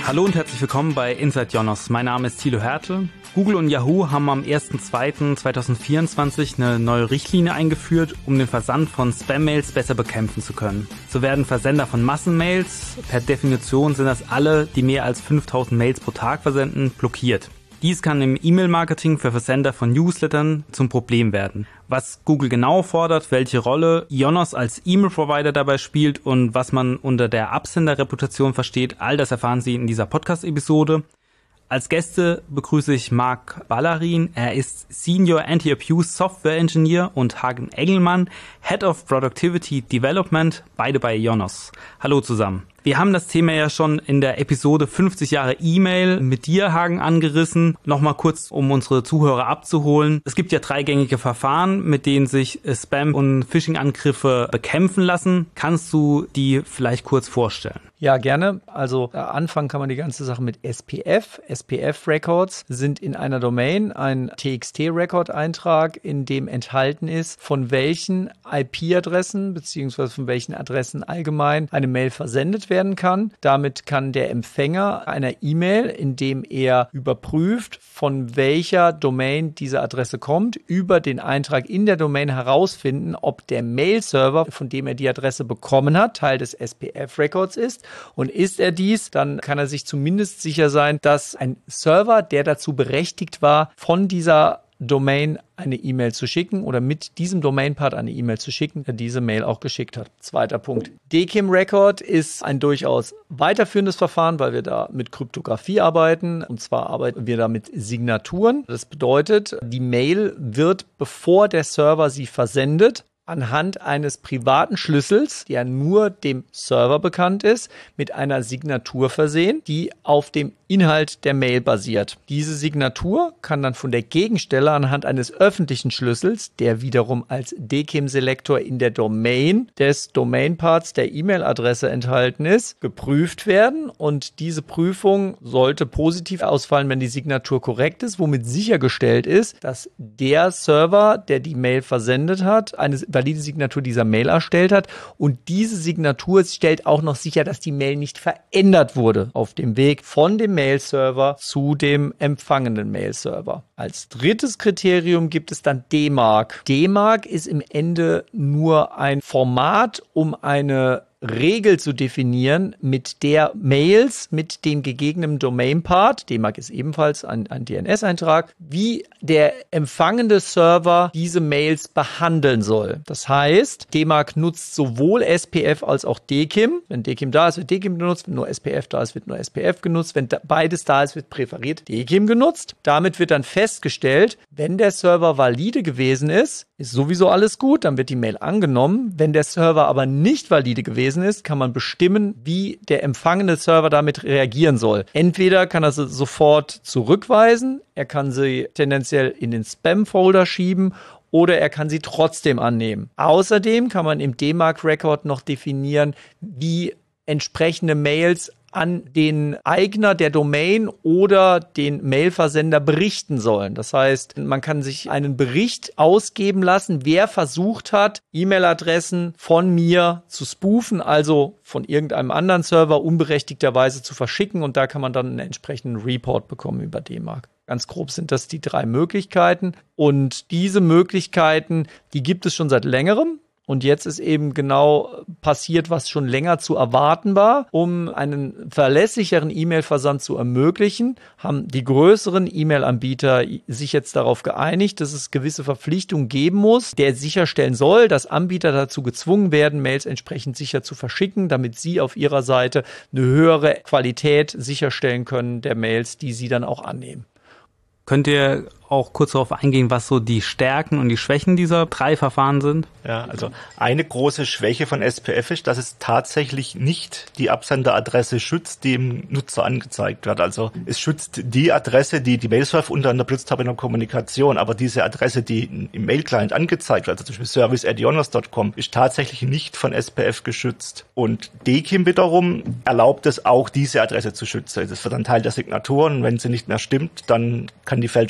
Hallo und herzlich willkommen bei Inside Jonas. Mein Name ist Thilo Härte. Google und Yahoo haben am 1.2.2024 eine neue Richtlinie eingeführt, um den Versand von Spam-Mails besser bekämpfen zu können. So werden Versender von Massenmails, per Definition sind das alle, die mehr als 5000 Mails pro Tag versenden, blockiert. Dies kann im E-Mail-Marketing für Versender von Newslettern zum Problem werden. Was Google genau fordert, welche Rolle Ionos als E-Mail-Provider dabei spielt und was man unter der Absenderreputation versteht, all das erfahren Sie in dieser Podcast-Episode. Als Gäste begrüße ich Marc Ballarin. Er ist Senior Anti-Abuse Software Engineer und Hagen Engelmann, Head of Productivity Development, beide bei Ionos. Hallo zusammen. Wir haben das Thema ja schon in der Episode 50 Jahre E-Mail mit dir, Hagen, angerissen. Nochmal kurz, um unsere Zuhörer abzuholen. Es gibt ja 3 gängige Verfahren, mit denen sich Spam- und Phishing-Angriffe bekämpfen lassen. Kannst du die vielleicht kurz vorstellen? Ja, gerne. Also anfangen kann man die ganze Sache mit SPF. SPF-Records sind in einer Domain ein TXT-Record-Eintrag, in dem enthalten ist, von welchen IP-Adressen bzw. von welchen Adressen allgemein eine Mail versendet werden kann. Damit kann der Empfänger einer E-Mail, indem er überprüft, von welcher Domain diese Adresse kommt, über den Eintrag in der Domain herausfinden, ob der Mail-Server, von dem er die Adresse bekommen hat, Teil des SPF-Records ist. Und ist er dies, dann kann er sich zumindest sicher sein, dass ein Server, der dazu berechtigt war, von dieser Domain eine E-Mail zu schicken oder mit diesem Domain-Part eine E-Mail zu schicken, der diese Mail auch geschickt hat. Zweiter Punkt. DKIM-Record ist ein durchaus weiterführendes Verfahren, weil wir da mit Kryptographie arbeiten. Und zwar arbeiten wir da mit Signaturen. Das bedeutet, die Mail wird, bevor der Server sie versendet, anhand eines privaten Schlüssels, der nur dem Server bekannt ist, mit einer Signatur versehen, die auf dem Inhalt der Mail basiert. Diese Signatur kann dann von der Gegenstelle anhand eines öffentlichen Schlüssels, der wiederum als DKIM-Selektor in der Domain des Domain-Parts der E-Mail-Adresse enthalten ist, geprüft werden. Und diese Prüfung sollte positiv ausfallen, wenn die Signatur korrekt ist, womit sichergestellt ist, dass der Server, der die Mail versendet hat, eine valide Signatur dieser Mail erstellt hat. Und diese Signatur stellt auch noch sicher, dass die Mail nicht verändert wurde auf dem Weg von dem Mail-Server zu dem empfangenden Mail-Server. Als drittes Kriterium gibt es dann DMARC. DMARC ist im Ende nur ein Format, um eine Regel zu definieren, mit der Mails mit dem gegebenen Domain-Part, DMARC ist ebenfalls ein DNS-Eintrag, wie der empfangende Server diese Mails behandeln soll. Das heißt, DMARC nutzt sowohl SPF als auch DKIM. Wenn DKIM da ist, wird DKIM genutzt. Wenn nur SPF da ist, wird nur SPF genutzt. Wenn beides da ist, wird präferiert DKIM genutzt. Damit wird dann festgestellt, wenn der Server valide gewesen ist sowieso alles gut, dann wird die Mail angenommen. Wenn der Server aber nicht valide gewesen ist, kann man bestimmen, wie der empfangene Server damit reagieren soll. Entweder kann er sie sofort zurückweisen, er kann sie tendenziell in den Spam-Folder schieben oder er kann sie trotzdem annehmen. Außerdem kann man im DMARC-Record noch definieren, wie entsprechende Mails an den Eigner der Domain oder den Mailversender berichten sollen. Das heißt, man kann sich einen Bericht ausgeben lassen, wer versucht hat, E-Mail-Adressen von mir zu spoofen, also von irgendeinem anderen Server unberechtigterweise zu verschicken, und da kann man dann einen entsprechenden Report bekommen über DMARC. Ganz grob sind das die 3 Möglichkeiten, und diese Möglichkeiten, die gibt es schon seit längerem. Und jetzt ist eben genau passiert, was schon länger zu erwarten war. Um einen verlässlicheren E-Mail-Versand zu ermöglichen, haben die größeren E-Mail-Anbieter sich jetzt darauf geeinigt, dass es gewisse Verpflichtungen geben muss, der sicherstellen soll, dass Anbieter dazu gezwungen werden, Mails entsprechend sicher zu verschicken, damit sie auf ihrer Seite eine höhere Qualität sicherstellen können der Mails, die sie dann auch annehmen. Könnt ihr auch kurz darauf eingehen, was so die Stärken und die Schwächen dieser 3 Verfahren sind? Ja, also eine große Schwäche von SPF ist, dass es tatsächlich nicht die Absenderadresse schützt, die dem Nutzer angezeigt wird. Also es schützt die Adresse, die die Mail-Server untereinander benutzt haben in der Kommunikation, aber diese Adresse, die im Mail-Client angezeigt wird, also zum Beispiel service@ionos.com, ist tatsächlich nicht von SPF geschützt. Und DKIM wiederum erlaubt es auch, diese Adresse zu schützen. Das wird dann Teil der Signaturen. Wenn sie nicht mehr stimmt, dann kann die Fälschung erkannt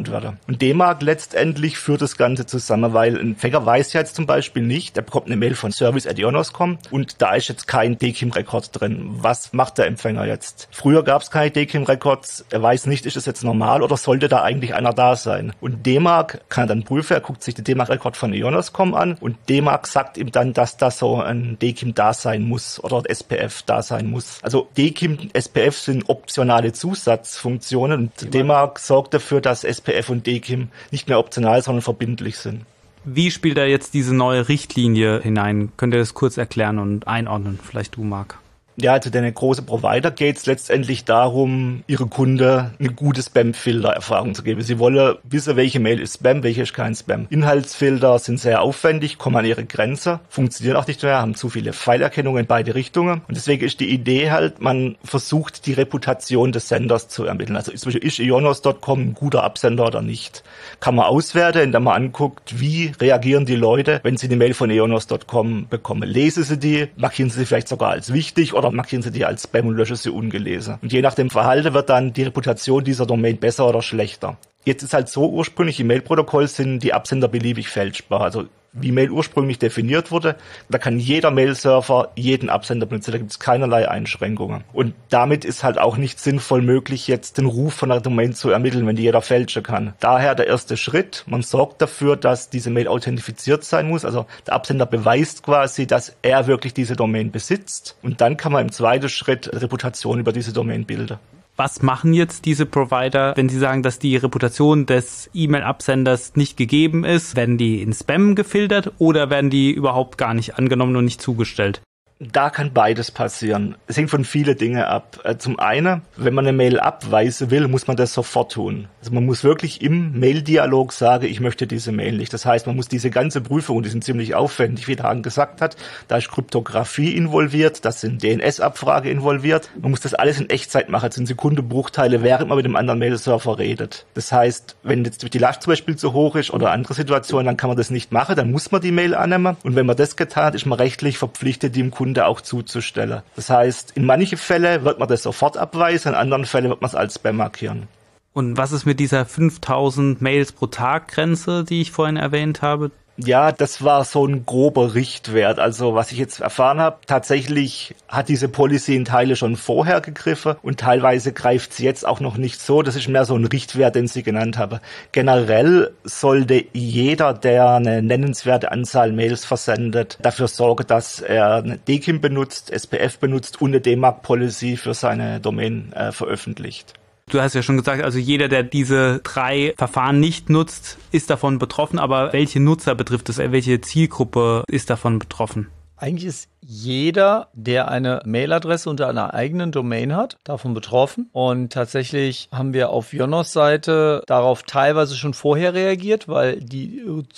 entfernt werden. Und D-Mark letztendlich führt das Ganze zusammen, weil ein Empfänger weiß ja jetzt zum Beispiel nicht, er bekommt eine Mail von service@ionos.com und da ist jetzt kein DKIM-Rekord drin. Was macht der Empfänger jetzt? Früher gab es keine DKIM-Records, er weiß nicht, ist das jetzt normal oder sollte da eigentlich einer da sein? Und D-Mark kann dann prüfen, er guckt sich den D-Mark-Rekord von ionos.com an und D-Mark sagt ihm dann, dass da so ein DKIM da sein muss oder SPF da sein muss. Also DKIM, SPF sind optionale Zusatzfunktionen und D-Mark sorgt dafür, dass SPF und DKIM nicht mehr optional, sondern verbindlich sind. Wie spielt da jetzt diese neue Richtlinie hinein? Könnt ihr das kurz erklären und einordnen? Vielleicht du, Marc. Ja, also den großen Provider geht es letztendlich darum, ihre Kunden eine gute Spam-Filter-Erfahrung zu geben. Sie wollen wissen, welche Mail ist Spam, welche ist kein Spam. Inhaltsfilter sind sehr aufwendig, kommen an ihre Grenze, funktionieren auch nicht mehr, haben zu viele Pfeilerkennungen in beide Richtungen. Und deswegen ist die Idee halt, man versucht, die Reputation des Senders zu ermitteln. Also zum Beispiel, ist ionos.com ein guter Absender oder nicht? Kann man auswerten, indem man anguckt, wie reagieren die Leute, wenn sie eine Mail von ionos.com bekommen. Lesen sie die, markieren sie vielleicht sogar als wichtig oder markieren sie die als Spam und löschen sie ungelesen. Und je nach dem Verhalten wird dann die Reputation dieser Domain besser oder schlechter. Jetzt ist halt so, ursprünglich im Mail-Protokoll sind die Absender beliebig fälschbar. Also wie Mail ursprünglich definiert wurde, da kann jeder Mail-Server jeden Absender benutzen, da gibt es keinerlei Einschränkungen. Und damit ist halt auch nicht sinnvoll möglich, jetzt den Ruf von einer Domain zu ermitteln, wenn die jeder fälschen kann. Daher der erste Schritt, man sorgt dafür, dass diese Mail authentifiziert sein muss, also der Absender beweist quasi, dass er wirklich diese Domain besitzt und dann kann man im zweiten Schritt Reputation über diese Domain bilden. Was machen jetzt diese Provider, wenn sie sagen, dass die Reputation des E-Mail-Absenders nicht gegeben ist? Werden die in Spam gefiltert oder werden die überhaupt gar nicht angenommen und nicht zugestellt? Da kann beides passieren. Es hängt von vielen Dingen ab. Zum einen, wenn man eine Mail abweisen will, muss man das sofort tun. Also man muss wirklich im Mail-Dialog sagen, ich möchte diese Mail nicht. Das heißt, man muss diese ganze Prüfung, die sind ziemlich aufwendig, wie der Hagen gesagt hat, da ist Kryptographie involviert, da sind DNS-Abfrage involviert. Man muss das alles in Echtzeit machen, das sind Sekundenbruchteile, während man mit dem anderen Mail-Server redet. Das heißt, wenn jetzt die Last zum Beispiel zu hoch ist oder andere Situationen, dann kann man das nicht machen, dann muss man die Mail annehmen. Und wenn man das getan hat, ist man rechtlich verpflichtet, die im Kunden auch zuzustellen. Das heißt, in manchen Fällen wird man das sofort abweisen, in anderen Fällen wird man es als Spam markieren. Und was ist mit dieser 5000 Mails pro Tag Grenze, die ich vorhin erwähnt habe? Ja, das war so ein grober Richtwert. Also was ich jetzt erfahren habe, tatsächlich hat diese Policy in Teile schon vorher gegriffen und teilweise greift sie jetzt auch noch nicht so. Das ist mehr so ein Richtwert, den Sie genannt haben. Generell sollte jeder, der eine nennenswerte Anzahl Mails versendet, dafür sorgen, dass er eine DKIM benutzt, SPF benutzt und eine D-Mark-Policy für seine Domain veröffentlicht. Du hast ja schon gesagt, also jeder, der diese 3 Verfahren nicht nutzt, ist davon betroffen. Aber welche Nutzer betrifft es? Welche Zielgruppe ist davon betroffen? Eigentlich ist jeder, der eine Mailadresse unter einer eigenen Domain hat, davon betroffen. Und tatsächlich haben wir auf Ionos Seite darauf teilweise schon vorher reagiert, weil die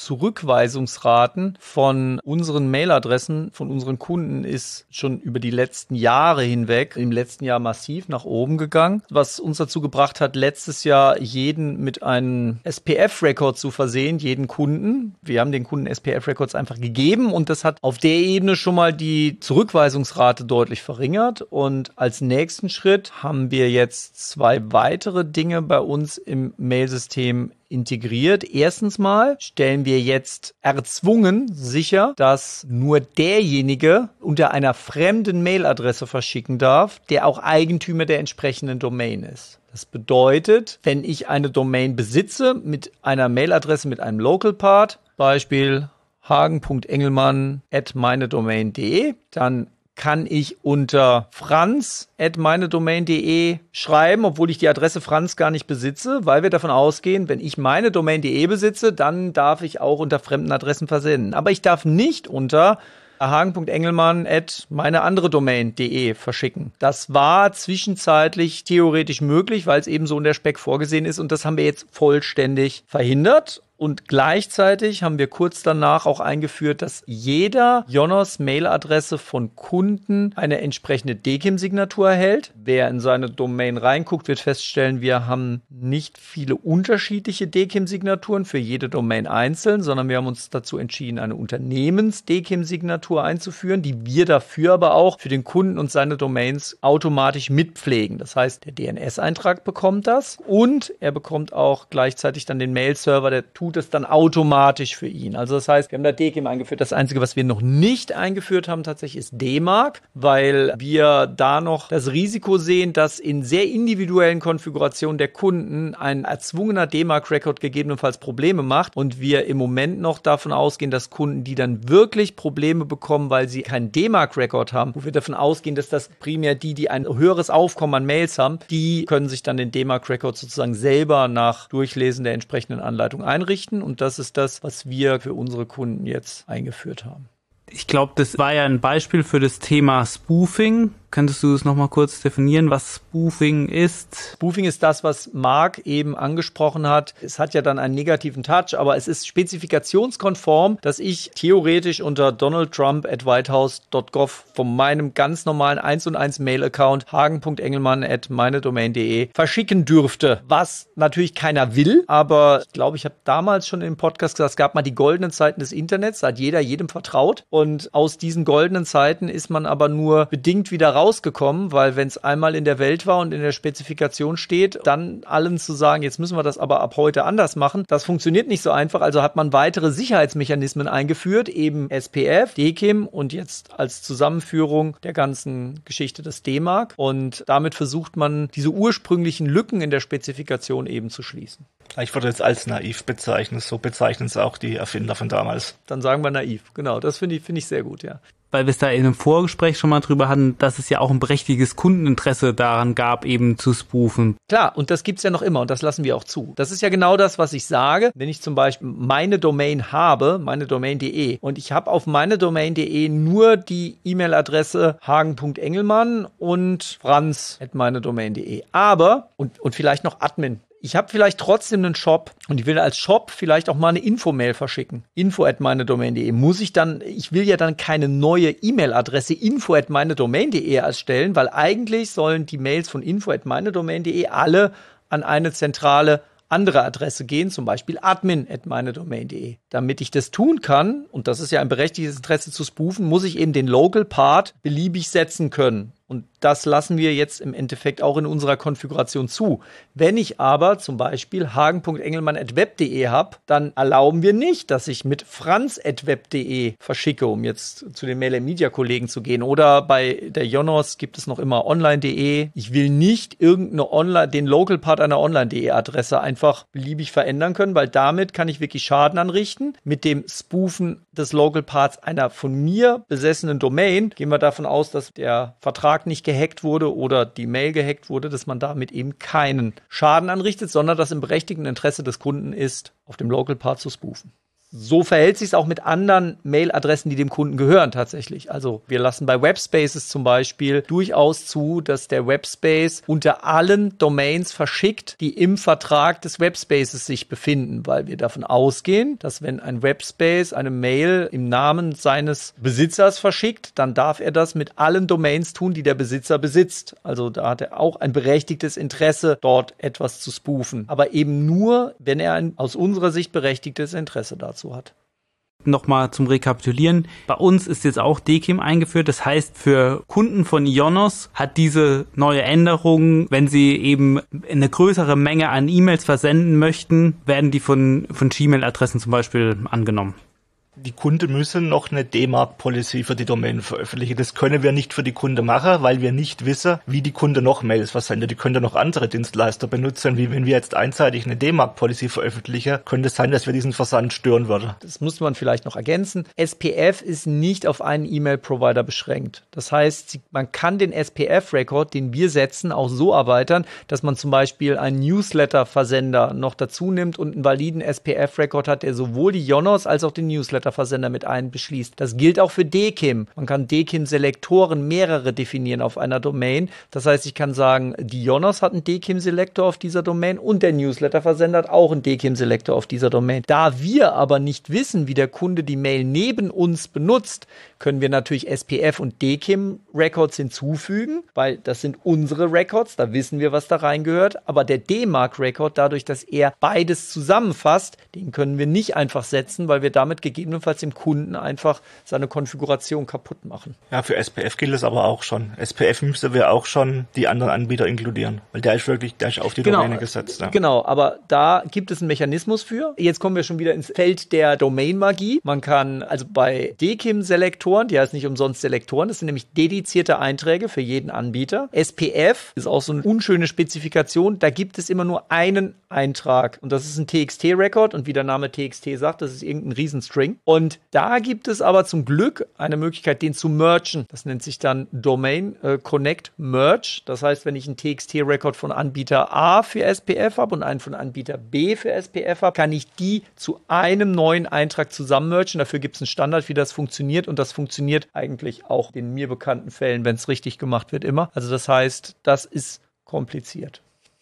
Zurückweisungsraten von unseren Mailadressen, von unseren Kunden ist schon über die letzten Jahre hinweg, im letzten Jahr massiv nach oben gegangen, was uns dazu gebracht hat, letztes Jahr jeden mit einem SPF-Record zu versehen, jeden Kunden. Wir haben den Kunden SPF-Records einfach gegeben und das hat auf der Ebene schon mal die Zurückweisungsrate deutlich verringert und als nächsten Schritt haben wir jetzt 2 weitere Dinge bei uns im Mailsystem integriert. Erstens mal stellen wir jetzt erzwungen sicher, dass nur derjenige unter einer fremden Mailadresse verschicken darf, der auch Eigentümer der entsprechenden Domain ist. Das bedeutet, wenn ich eine Domain besitze mit einer Mailadresse mit einem Local Part, Beispiel hagen.engelmann@meinedomain.de, dann kann ich unter franz@meinedomain.de schreiben, obwohl ich die Adresse Franz gar nicht besitze, weil wir davon ausgehen, wenn ich meinedomain.de besitze, dann darf ich auch unter fremden Adressen versenden. Aber ich darf nicht unter hagen.engelmann@meineanderedomain.de verschicken. Das war zwischenzeitlich theoretisch möglich, weil es eben so in der Spec vorgesehen ist und das haben wir jetzt vollständig verhindert. Und gleichzeitig haben wir kurz danach auch eingeführt, dass jeder Jonos-Mail-Adresse von Kunden eine entsprechende DKIM-Signatur erhält. Wer in seine Domain reinguckt, wird feststellen, wir haben nicht viele unterschiedliche DKIM-Signaturen für jede Domain einzeln, sondern wir haben uns dazu entschieden, eine Unternehmens-DKIM-Signatur einzuführen, die wir dafür aber auch für den Kunden und seine Domains automatisch mitpflegen. Das heißt, der DNS-Eintrag bekommt das und er bekommt auch gleichzeitig dann den Mail-Server, der tut es dann automatisch für ihn. Also das heißt, wir haben da DKIM eingeführt. Das Einzige, was wir noch nicht eingeführt haben, tatsächlich ist DMARC, weil wir da noch das Risiko sehen, dass in sehr individuellen Konfigurationen der Kunden ein erzwungener DMARC-Record gegebenenfalls Probleme macht und wir im Moment noch davon ausgehen, dass Kunden, die dann wirklich Probleme bekommen, weil sie keinen DMARC-Record haben, wo wir davon ausgehen, dass das primär die ein höheres Aufkommen an Mails haben, die können sich dann den DMARC-Record sozusagen selber nach Durchlesen der entsprechenden Anleitung einrichten. Und das ist das, was wir für unsere Kunden jetzt eingeführt haben. Ich glaube, das war ja ein Beispiel für das Thema Spoofing. Könntest du es nochmal kurz definieren, was Spoofing ist? Spoofing ist das, was Marc eben angesprochen hat. Es hat ja dann einen negativen Touch, aber es ist spezifikationskonform, dass ich theoretisch unter donaldtrump@whitehouse.gov von meinem ganz normalen 1&1 Mail-Account hagen.engelmann@meinedomain.de verschicken dürfte. Was natürlich keiner will, aber ich glaube, ich habe damals schon im Podcast gesagt, es gab mal die goldenen Zeiten des Internets, da hat jeder jedem vertraut. Und aus diesen goldenen Zeiten ist man aber nur bedingt wieder rausgekommen, weil wenn es einmal in der Welt war und in der Spezifikation steht, dann allen zu sagen, jetzt müssen wir das aber ab heute anders machen, das funktioniert nicht so einfach. Also hat man weitere Sicherheitsmechanismen eingeführt, eben SPF, DKIM und jetzt als Zusammenführung der ganzen Geschichte des DMARC. Und damit versucht man, diese ursprünglichen Lücken in der Spezifikation eben zu schließen. Ich würde jetzt als naiv bezeichnen, so bezeichnen es auch die Erfinder von damals. Dann sagen wir naiv, genau, das finde ich sehr gut, ja. Weil wir es da in einem Vorgespräch schon mal drüber hatten, dass es ja auch ein berechtigtes Kundeninteresse daran gab, eben zu spoofen. Klar, und das gibt's ja noch immer und das lassen wir auch zu. Das ist ja genau das, was ich sage. Wenn ich zum Beispiel meine Domain habe, meinedomain.de, und ich habe auf meinedomain.de nur die E-Mail-Adresse hagen.engelmann und franz@meinedomain.de. Aber, und vielleicht noch Admin. Ich habe vielleicht trotzdem einen Shop und ich will als Shop vielleicht auch mal eine Infomail verschicken. info@meinedomain.de. Ich will ja dann keine neue E-Mail-Adresse info@meinedomain.de erstellen, weil eigentlich sollen die Mails von info@meinedomain.de alle an eine zentrale andere Adresse gehen, zum Beispiel admin@meinedomain.de. Damit ich das tun kann, und das ist ja ein berechtigtes Interesse zu spoofen, muss ich eben den Local Part beliebig setzen können. Und das lassen wir jetzt im Endeffekt auch in unserer Konfiguration zu. Wenn ich aber zum Beispiel hagen.engelmann@web.de habe, dann erlauben wir nicht, dass ich mit franz@web.de verschicke, um jetzt zu den Mail-Media-Kollegen zu gehen. Oder bei der Jonos gibt es noch immer online.de. Ich will nicht den Local Part einer online.de Adresse einfach beliebig verändern können, weil damit kann ich wirklich Schaden anrichten. Mit dem Spoofen des Local Parts einer von mir besessenen Domain gehen wir davon aus, dass der Vertrag nicht gehackt wurde oder die Mail gehackt wurde, dass man damit eben keinen Schaden anrichtet, sondern dass im berechtigten Interesse des Kunden ist, auf dem Local Part zu spoofen. So verhält sich es auch mit anderen Mailadressen, die dem Kunden gehören tatsächlich. Also wir lassen bei Webspaces zum Beispiel durchaus zu, dass der Webspace unter allen Domains verschickt, die im Vertrag des Webspaces sich befinden, weil wir davon ausgehen, dass wenn ein Webspace eine Mail im Namen seines Besitzers verschickt, dann darf er das mit allen Domains tun, die der Besitzer besitzt. Also da hat er auch ein berechtigtes Interesse, dort etwas zu spoofen. Aber eben nur, wenn er ein aus unserer Sicht berechtigtes Interesse dazu hat. Nochmal zum Rekapitulieren. Bei uns ist jetzt auch DKIM eingeführt. Das heißt, für Kunden von Ionos hat diese neue Änderung, wenn sie eben eine größere Menge an E-Mails versenden möchten, werden die von Gmail-Adressen zum Beispiel angenommen. Die Kunden müssen noch eine DMARC-Policy für die Domain veröffentlichen. Das können wir nicht für die Kunden machen, weil wir nicht wissen, wie die Kunde noch Mails versendet. Die können noch andere Dienstleister benutzen. Wie wenn wir jetzt einseitig eine DMARC-Policy veröffentlichen, könnte es sein, dass wir diesen Versand stören würden. Das muss man vielleicht noch ergänzen. SPF ist nicht auf einen E-Mail-Provider beschränkt. Das heißt, man kann den SPF-Record, den wir setzen, auch so erweitern, dass man zum Beispiel einen Newsletter-Versender noch dazu nimmt und einen validen SPF-Record hat, der sowohl die Jonos als auch den Newsletter Newsletterversender mit einbeschließt. Das gilt auch für DKIM. Man kann DKIM-Selektoren mehrere definieren auf einer Domain. Das heißt, ich kann sagen, die Jonos hat einen DKIM-Selektor auf dieser Domain und der Newsletterversender hat auch einen DKIM-Selektor auf dieser Domain. Da wir aber nicht wissen, wie der Kunde die Mail neben uns benutzt, können wir natürlich SPF und DKIM-Records hinzufügen, weil das sind unsere Records, da wissen wir, was da reingehört. Aber der DMARC-Record, dadurch, dass er beides zusammenfasst, den können wir nicht einfach setzen, weil wir damit gegebenenfalls dem Kunden einfach seine Konfiguration kaputt machen. Ja, für SPF gilt es aber auch schon. SPF müssen wir auch schon die anderen Anbieter inkludieren, weil der ist auf die Domäne gesetzt. Ja. Genau, aber da gibt es einen Mechanismus für. Jetzt kommen wir schon wieder ins Feld der Domain-Magie. Man kann also bei DKIM-Selektoren, die heißen nicht umsonst Selektoren, das sind nämlich dedizierte Einträge für jeden Anbieter. SPF ist auch so eine unschöne Spezifikation, da gibt es immer nur einen Eintrag und das ist ein TXT-Record und wie der Name TXT sagt, das ist irgendein Riesenstring. Und da gibt es aber zum Glück eine Möglichkeit, den zu mergen. Das nennt sich dann Domain Connect Merge. Das heißt, wenn ich einen TXT-Record von Anbieter A für SPF habe und einen von Anbieter B für SPF habe, kann ich die zu einem neuen Eintrag zusammen mergen. Dafür gibt es einen Standard, wie das funktioniert und das funktioniert eigentlich auch in mir bekannten Fällen, wenn es richtig gemacht wird, immer. Also das heißt, das ist kompliziert.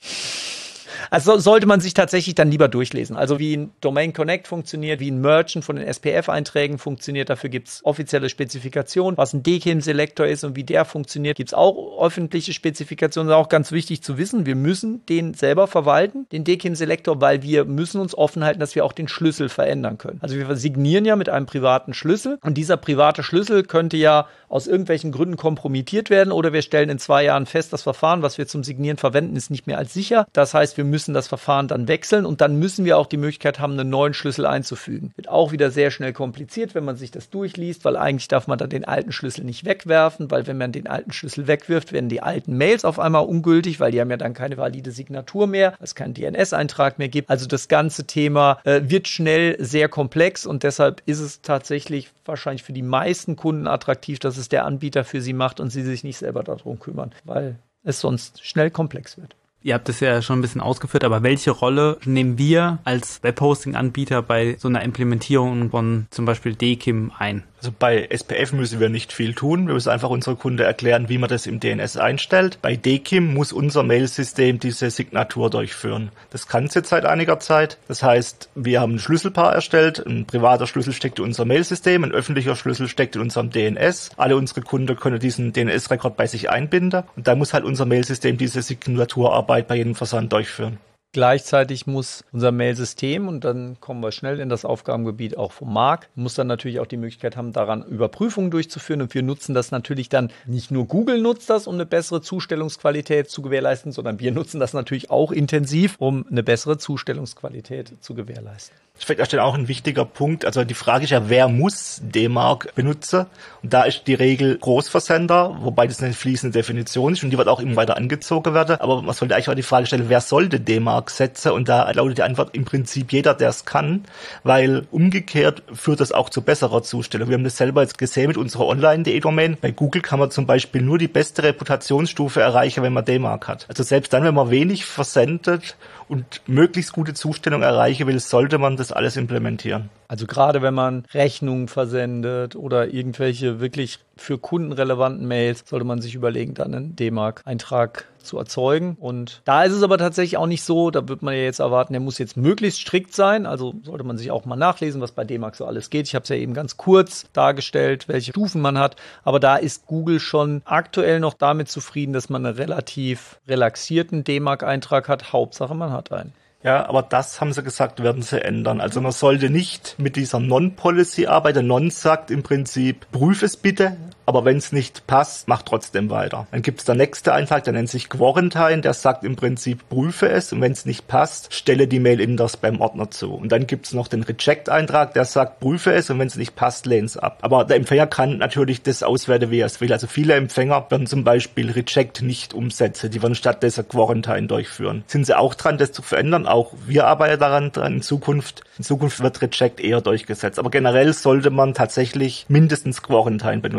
Also sollte man sich tatsächlich dann lieber durchlesen. Also wie ein Domain Connect funktioniert, wie ein Mergen von den SPF-Einträgen funktioniert, dafür gibt es offizielle Spezifikationen. Was ein DKIM-Selektor ist und wie der funktioniert, gibt es auch öffentliche Spezifikationen. Das ist auch ganz wichtig zu wissen. Wir müssen den selber verwalten, den DKIM-Selektor, weil wir müssen uns offen halten, dass wir auch den Schlüssel verändern können. Also wir signieren ja mit einem privaten Schlüssel und dieser private Schlüssel könnte ja aus irgendwelchen Gründen kompromittiert werden oder wir stellen in 2 Jahren fest, das Verfahren, was wir zum Signieren verwenden, ist nicht mehr als sicher. Das heißt, wir müssen das Verfahren dann wechseln und dann müssen wir auch die Möglichkeit haben, einen neuen Schlüssel einzufügen. Wird auch wieder sehr schnell kompliziert, wenn man sich das durchliest, weil eigentlich darf man dann den alten Schlüssel nicht wegwerfen, weil wenn man den alten Schlüssel wegwirft, werden die alten Mails auf einmal ungültig, weil die haben ja dann keine valide Signatur mehr, weil es keinen DNS-Eintrag mehr gibt. Also das ganze Thema wird schnell sehr komplex und deshalb ist es tatsächlich wahrscheinlich für die meisten Kunden attraktiv, dass es der Anbieter für sie macht und sie sich nicht selber darum kümmern, weil es sonst schnell komplex wird. Ihr habt es ja schon ein bisschen ausgeführt, aber welche Rolle nehmen wir als Webhosting-Anbieter bei so einer Implementierung von zum Beispiel DKIM ein? Also bei SPF müssen wir nicht viel tun. Wir müssen einfach unsere Kunden erklären, wie man das im DNS einstellt. Bei DKIM muss unser Mailsystem diese Signatur durchführen. Das kann es jetzt seit einiger Zeit. Das heißt, wir haben ein Schlüsselpaar erstellt. Ein privater Schlüssel steckt in unser Mailsystem, ein öffentlicher Schlüssel steckt in unserem DNS. Alle unsere Kunden können diesen DNS-Rekord bei sich einbinden. Und da muss halt unser Mailsystem diese Signaturarbeit bei jedem Versand durchführen. Gleichzeitig muss unser Mailsystem, und dann kommen wir schnell in das Aufgabengebiet auch vom Marc, muss dann natürlich auch die Möglichkeit haben, daran Überprüfungen durchzuführen. Und wir nutzen das natürlich dann, nicht nur Google nutzt das, um eine bessere Zustellungsqualität zu gewährleisten, sondern wir nutzen das natürlich auch intensiv, um eine bessere Zustellungsqualität zu gewährleisten. Da steht auch ein wichtiger Punkt. Also die Frage ist ja, wer muss DMARC benutzen? Und da ist die Regel Großversender, wobei das eine fließende Definition ist und die wird auch immer weiter angezogen werden. Aber man sollte eigentlich auch die Frage stellen, wer sollte DMARC setzen? Und da lautet die Antwort im Prinzip jeder, der es kann, weil umgekehrt führt das auch zu besserer Zustellung. Wir haben das selber jetzt gesehen mit unserer Online.de-Domain. Bei Google kann man zum Beispiel nur die beste Reputationsstufe erreichen, wenn man DMARC hat. Also selbst dann, wenn man wenig versendet und möglichst gute Zustellung erreichen will, sollte man das alles implementieren. Also gerade wenn man Rechnungen versendet oder irgendwelche wirklich für Kunden relevanten Mails, sollte man sich überlegen, dann einen DMARC-Eintrag zu erzeugen. Und da ist es aber tatsächlich auch nicht so, da wird man ja jetzt erwarten, der muss jetzt möglichst strikt sein. Also sollte man sich auch mal nachlesen, was bei DMARC so alles geht. Ich habe es ja eben ganz kurz dargestellt, welche Stufen man hat. Aber da ist Google schon aktuell noch damit zufrieden, dass man einen relativ relaxierten DMARC-Eintrag hat. Hauptsache, man hat einen. Ja, aber das, haben sie gesagt, werden sie ändern. Also man sollte nicht mit dieser Non-Policy arbeiten. Non sagt im Prinzip, prüf es bitte, aber wenn es nicht passt, mach trotzdem weiter. Dann gibt es der nächste Eintrag, der nennt sich Quarantine, der sagt im Prinzip, prüfe es und wenn es nicht passt, stelle die Mail in der Spam-Ordner zu. Und dann gibt es noch den Reject-Eintrag, der sagt, prüfe es und wenn es nicht passt, lehn es ab. Aber der Empfänger kann natürlich das auswerten, wie er es will. Also viele Empfänger werden zum Beispiel Reject nicht umsetzen, die werden stattdessen Quarantine durchführen. Sind sie auch dran, das zu verändern? Auch wir arbeiten daran in Zukunft. In Zukunft wird Reject eher durchgesetzt. Aber generell sollte man tatsächlich mindestens Quarantine benutzen.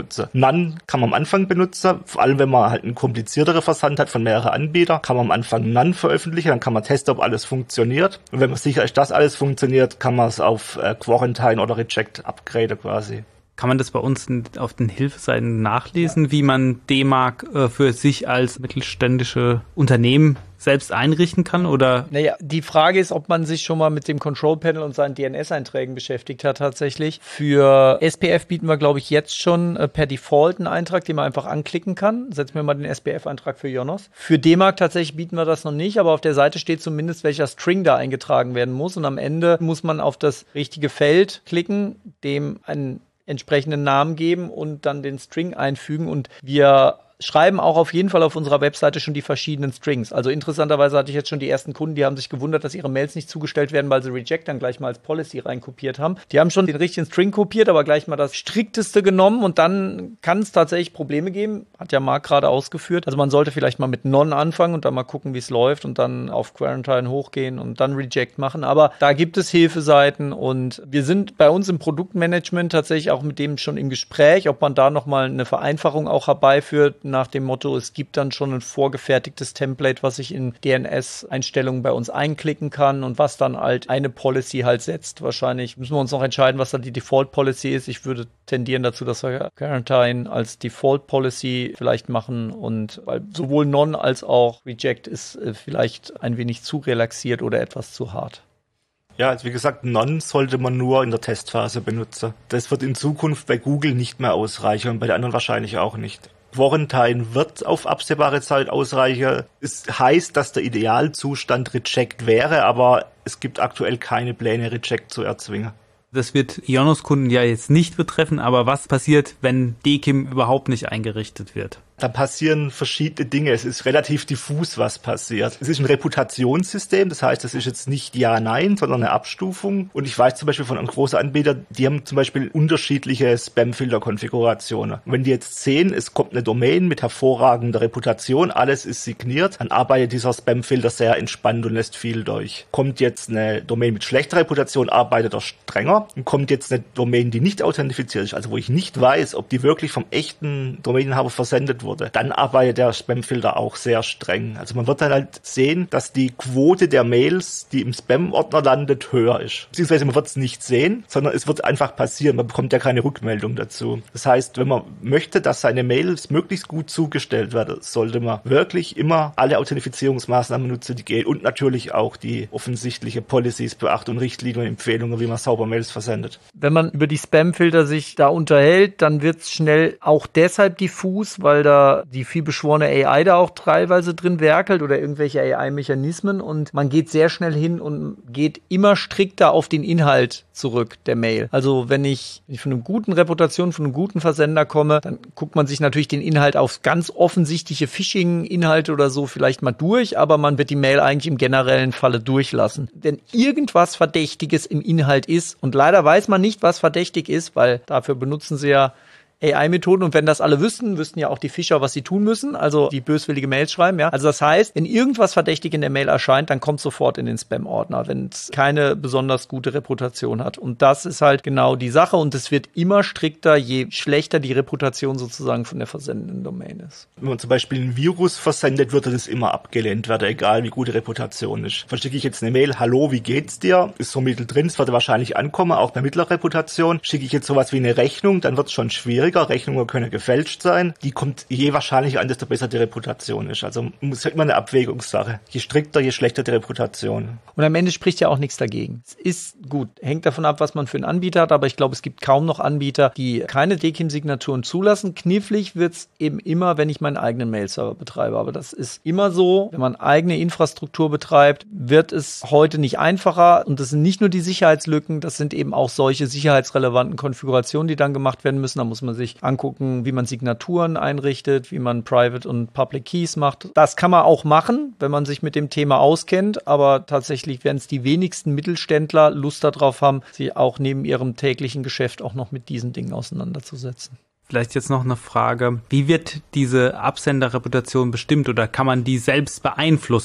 None kann man am Anfang benutzen, vor allem wenn man halt einen komplizierteren Versand hat von mehreren Anbietern, kann man am Anfang None veröffentlichen, dann kann man testen, ob alles funktioniert. Und wenn man sicher ist, dass alles funktioniert, kann man es auf Quarantine oder Reject upgraden quasi. Kann man das bei uns auf den Hilfeseiten nachlesen, wie man DMARC für sich als mittelständische Unternehmen selbst einrichten kann, oder? Naja, die Frage ist, ob man sich schon mal mit dem Control Panel und seinen DNS-Einträgen beschäftigt hat tatsächlich. Für SPF bieten wir, glaube ich, jetzt schon per Default einen Eintrag, den man einfach anklicken kann. Setzen wir mal den SPF-Eintrag für Jonos. Für DMARC tatsächlich bieten wir das noch nicht, aber auf der Seite steht zumindest, welcher String da eingetragen werden muss. Und am Ende muss man auf das richtige Feld klicken, dem einen entsprechenden Namen geben und dann den String einfügen. Und wir schreiben auch auf jeden Fall auf unserer Webseite schon die verschiedenen Strings. Also interessanterweise hatte ich jetzt schon die ersten Kunden, die haben sich gewundert, dass ihre Mails nicht zugestellt werden, weil sie Reject dann gleich mal als Policy reinkopiert haben. Die haben schon den richtigen String kopiert, aber gleich mal das strikteste genommen und dann kann es tatsächlich Probleme geben. Hat ja Marc gerade ausgeführt. Also man sollte vielleicht mal mit None anfangen und dann mal gucken, wie es läuft und dann auf Quarantine hochgehen und dann Reject machen. Aber da gibt es Hilfeseiten und wir sind bei uns im Produktmanagement tatsächlich auch mit dem schon im Gespräch, ob man da nochmal eine Vereinfachung auch herbeiführt, nach dem Motto, es gibt dann schon ein vorgefertigtes Template, was ich in DNS-Einstellungen bei uns einklicken kann und was dann halt eine Policy halt setzt. Wahrscheinlich müssen wir uns noch entscheiden, was dann die Default-Policy ist. Ich würde tendieren dazu, dass wir Quarantine als Default-Policy vielleicht machen und weil sowohl None als auch Reject ist vielleicht ein wenig zu relaxiert oder etwas zu hart. Ja, also wie gesagt, None sollte man nur in der Testphase benutzen. Das wird in Zukunft bei Google nicht mehr ausreichen und bei den anderen wahrscheinlich auch nicht. Quarantine wird auf absehbare Zeit ausreichen. Es heißt, dass der Idealzustand Reject wäre, aber es gibt aktuell keine Pläne, Reject zu erzwingen. Das wird Ionos-Kunden ja jetzt nicht betreffen, aber was passiert, wenn DKIM überhaupt nicht eingerichtet wird? Da passieren verschiedene Dinge. Es ist relativ diffus, was passiert. Es ist ein Reputationssystem, das heißt, es ist jetzt nicht Ja, Nein, sondern eine Abstufung. Und ich weiß zum Beispiel von einem großen Anbieter, die haben zum Beispiel unterschiedliche Spam-Filter-Konfigurationen. Und wenn die jetzt sehen, es kommt eine Domain mit hervorragender Reputation, alles ist signiert, dann arbeitet dieser Spam-Filter sehr entspannt und lässt viel durch. Kommt jetzt eine Domain mit schlechter Reputation, arbeitet er strenger. Und kommt jetzt eine Domain, die nicht authentifiziert ist, also wo ich nicht weiß, ob die wirklich vom echten Domaininhaber versendet wurde, dann arbeitet der Spamfilter auch sehr streng. Also man wird dann halt sehen, dass die Quote der Mails, die im Spam-Ordner landet, höher ist. Beziehungsweise man wird es nicht sehen, sondern es wird einfach passieren. Man bekommt ja keine Rückmeldung dazu. Das heißt, wenn man möchte, dass seine Mails möglichst gut zugestellt werden, sollte man wirklich immer alle Authentifizierungsmaßnahmen nutzen, die gehen und natürlich auch die offensichtliche Policies beachten und Richtlinien und Empfehlungen, wie man sauber Mails versendet. Wenn man über die Spamfilter sich da unterhält, dann wird es schnell auch deshalb diffus, weil da die vielbeschworene AI da auch teilweise drin werkelt oder irgendwelche AI-Mechanismen und man geht sehr schnell hin und geht immer strikter auf den Inhalt zurück der Mail. Also wenn ich von einer guten Reputation, von einem guten Versender komme, dann guckt man sich natürlich den Inhalt auf ganz offensichtliche Phishing-Inhalte oder so vielleicht mal durch, aber man wird die Mail eigentlich im generellen Falle durchlassen. Wenn irgendwas Verdächtiges im Inhalt ist und leider weiß man nicht, was verdächtig ist, weil dafür benutzen sie ja AI-Methoden und wenn das alle wüssten ja auch die Fischer, was sie tun müssen, also die böswillige Mails schreiben, ja. Also das heißt, wenn irgendwas verdächtig in der Mail erscheint, dann kommt sofort in den Spam-Ordner, wenn es keine besonders gute Reputation hat. Und das ist halt genau die Sache und es wird immer strikter, je schlechter die Reputation sozusagen von der versendenden Domain ist. Wenn man zum Beispiel ein Virus versendet, würde das immer abgelehnt werden, egal wie gut die Reputation ist. Verschicke ich jetzt eine Mail, hallo, wie geht's dir? Ist so mittel drin, es würde wahrscheinlich ankommen, auch bei mittlerer Reputation. Schicke ich jetzt sowas wie eine Rechnung, dann wird es schon schwierig. Rechnungen können gefälscht sein. Die kommt je wahrscheinlicher an, desto besser die Reputation ist. Also es ist immer eine Abwägungssache. Je strikter, je schlechter die Reputation. Und am Ende spricht ja auch nichts dagegen. Es ist gut, hängt davon ab, was man für einen Anbieter hat, aber ich glaube, es gibt kaum noch Anbieter, die keine DKIM-Signaturen zulassen. Knifflig wird es eben immer, wenn ich meinen eigenen Mail-Server betreibe. Aber das ist immer so, wenn man eigene Infrastruktur betreibt, wird es heute nicht einfacher. Und das sind nicht nur die Sicherheitslücken, das sind eben auch solche sicherheitsrelevanten Konfigurationen, die dann gemacht werden müssen. Da muss man sich angucken, wie man Signaturen einrichtet, wie man Private und Public Keys macht. Das kann man auch machen, wenn man sich mit dem Thema auskennt, aber tatsächlich werden es die wenigsten Mittelständler Lust darauf haben, sich auch neben ihrem täglichen Geschäft auch noch mit diesen Dingen auseinanderzusetzen. Vielleicht jetzt noch eine Frage. Wie wird diese Absenderreputation bestimmt oder kann man die selbst beeinflussen?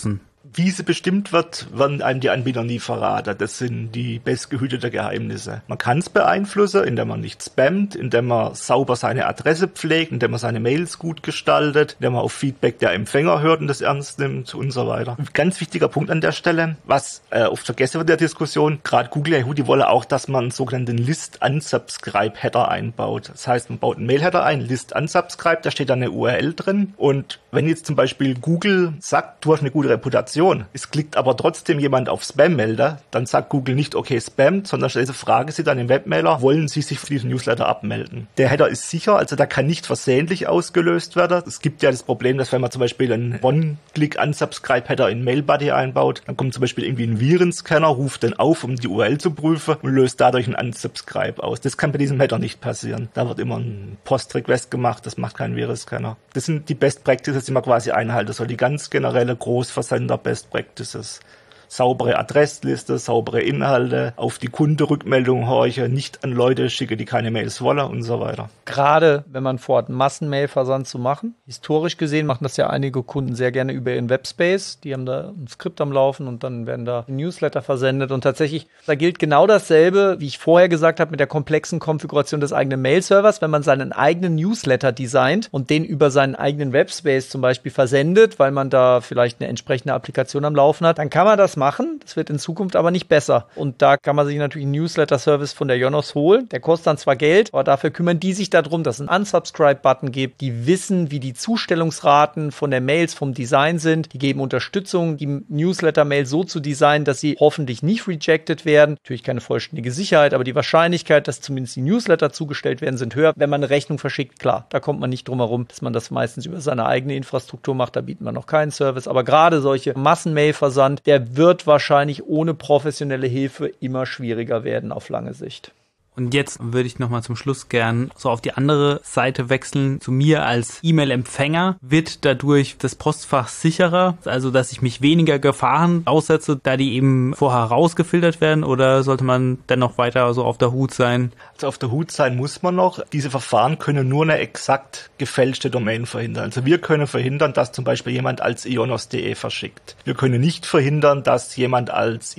Wie sie bestimmt wird, werden einem die Anbieter nie verraten. Das sind die bestgehüteten Geheimnisse. Man kann es beeinflussen, indem man nicht spammt, indem man sauber seine Adresse pflegt, indem man seine Mails gut gestaltet, indem man auf Feedback der Empfänger hört und das ernst nimmt und so weiter. Ein ganz wichtiger Punkt an der Stelle, was oft vergessen wird in der Diskussion, gerade Google, Yahoo, die wollen auch, dass man einen sogenannten List-Unsubscribe-Header einbaut. Das heißt, man baut einen Mail-Header ein, List-Unsubscribe, da steht dann eine URL drin und wenn jetzt zum Beispiel Google sagt, du hast eine gute Reputation, es klickt aber trotzdem jemand auf Spam-Melder, dann sagt Google nicht, okay, spammt, sondern stellt Frage sie dann im Webmailer, wollen Sie sich für diesen Newsletter abmelden? Der Header ist sicher, also da kann nicht versehentlich ausgelöst werden. Es gibt ja das Problem, dass wenn man zum Beispiel einen One-Click-Unsubscribe-Header in Mail-Buddy einbaut, dann kommt zum Beispiel irgendwie ein Virenscanner, ruft den auf, um die URL zu prüfen und löst dadurch einen Unsubscribe aus. Das kann bei diesem Header nicht passieren. Da wird immer ein Post-Request gemacht, das macht kein Virenscanner. Das sind die Best Practices, die man quasi einhalten soll. Die ganz generelle Großversender Best Practices. Saubere Adressliste, saubere Inhalte, auf die Kundenrückmeldung horchen, nicht an Leute schicke, die keine Mails wollen und so weiter. Gerade wenn man vorhat, Massenmailversand zu machen. Historisch gesehen machen das ja einige Kunden sehr gerne über ihren Webspace. Die haben da ein Skript am Laufen und dann werden da Newsletter versendet. Und tatsächlich, da gilt genau dasselbe, wie ich vorher gesagt habe, mit der komplexen Konfiguration des eigenen Mail-Servers. Wenn man seinen eigenen Newsletter designt und den über seinen eigenen Webspace zum Beispiel versendet, weil man da vielleicht eine entsprechende Applikation am Laufen hat, dann kann man das machen. Das wird in Zukunft aber nicht besser. Und da kann man sich natürlich einen Newsletter-Service von der Ionos holen. Der kostet dann zwar Geld, aber dafür kümmern die sich darum, dass es einen Unsubscribe-Button gibt. Die wissen, wie die Zustellungsraten von der Mails vom Design sind. Die geben Unterstützung, die Newsletter-Mail so zu designen, dass sie hoffentlich nicht rejected werden. Natürlich keine vollständige Sicherheit, aber die Wahrscheinlichkeit, dass zumindest die Newsletter zugestellt werden, sind höher. Wenn man eine Rechnung verschickt, klar, da kommt man nicht drum herum, dass man das meistens über seine eigene Infrastruktur macht. Da bietet man noch keinen Service. Aber gerade solche Massenmail-Versand, der wird wahrscheinlich ohne professionelle Hilfe immer schwieriger werden auf lange Sicht. Und jetzt würde ich nochmal zum Schluss gern so auf die andere Seite wechseln. Zu mir als E-Mail-Empfänger wird dadurch das Postfach sicherer, also dass ich mich weniger Gefahren aussetze, da die eben vorher rausgefiltert werden, oder sollte man dennoch weiter so auf der Hut sein? Also auf der Hut sein muss man noch. Diese Verfahren können nur eine exakt gefälschte Domain verhindern. Also wir können verhindern, dass zum Beispiel jemand als ionos.de verschickt. Wir können nicht verhindern, dass jemand als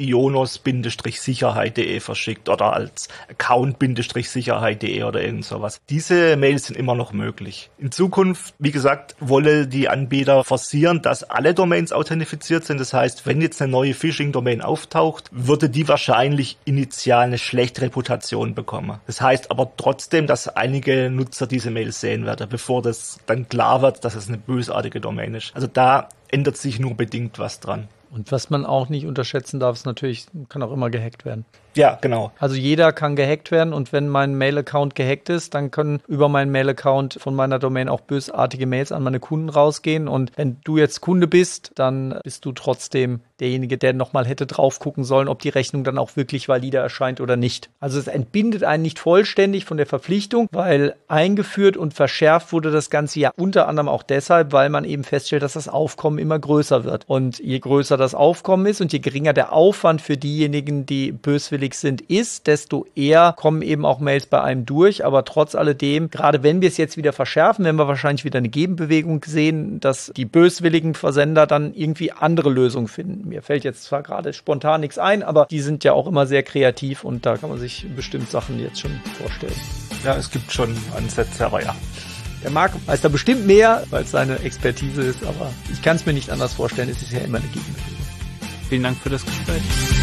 ionos-sicherheit.de verschickt oder als Account-sicherheit.de oder irgend sowas. Diese Mails sind immer noch möglich. In Zukunft, wie gesagt, wollen die Anbieter forcieren, dass alle Domains authentifiziert sind. Das heißt, wenn jetzt eine neue Phishing-Domain auftaucht, würde die wahrscheinlich initial eine schlechte Reputation bekommen. Das heißt aber trotzdem, dass einige Nutzer diese Mails sehen werden, bevor das dann klar wird, dass es eine bösartige Domain ist. Also da ändert sich nur bedingt was dran. Und was man auch nicht unterschätzen darf, ist natürlich, kann auch immer gehackt werden. Ja, genau. Also jeder kann gehackt werden und wenn mein Mail-Account gehackt ist, dann können über meinen Mail-Account von meiner Domain auch bösartige Mails an meine Kunden rausgehen. Und wenn du jetzt Kunde bist, dann bist du trotzdem derjenige, der nochmal hätte drauf gucken sollen, ob die Rechnung dann auch wirklich valide erscheint oder nicht. Also es entbindet einen nicht vollständig von der Verpflichtung, weil eingeführt und verschärft wurde das Ganze ja unter anderem auch deshalb, weil man eben feststellt, dass das Aufkommen immer größer wird. Und je größer das Aufkommen ist und je geringer der Aufwand für diejenigen, die böswillig sind, ist, desto eher kommen eben auch Mails bei einem durch. Aber trotz alledem, gerade wenn wir es jetzt wieder verschärfen, werden wir wahrscheinlich wieder eine Gegenbewegung sehen, dass die böswilligen Versender dann irgendwie andere Lösungen finden. Mir fällt jetzt zwar gerade spontan nichts ein, aber die sind ja auch immer sehr kreativ und da kann man sich bestimmt Sachen jetzt schon vorstellen. Ja, es gibt schon Ansätze, aber ja. Der Marc weiß da bestimmt mehr, weil es seine Expertise ist, aber ich kann es mir nicht anders vorstellen. Es ist ja immer eine Gegenbewegung. Vielen Dank für das Gespräch.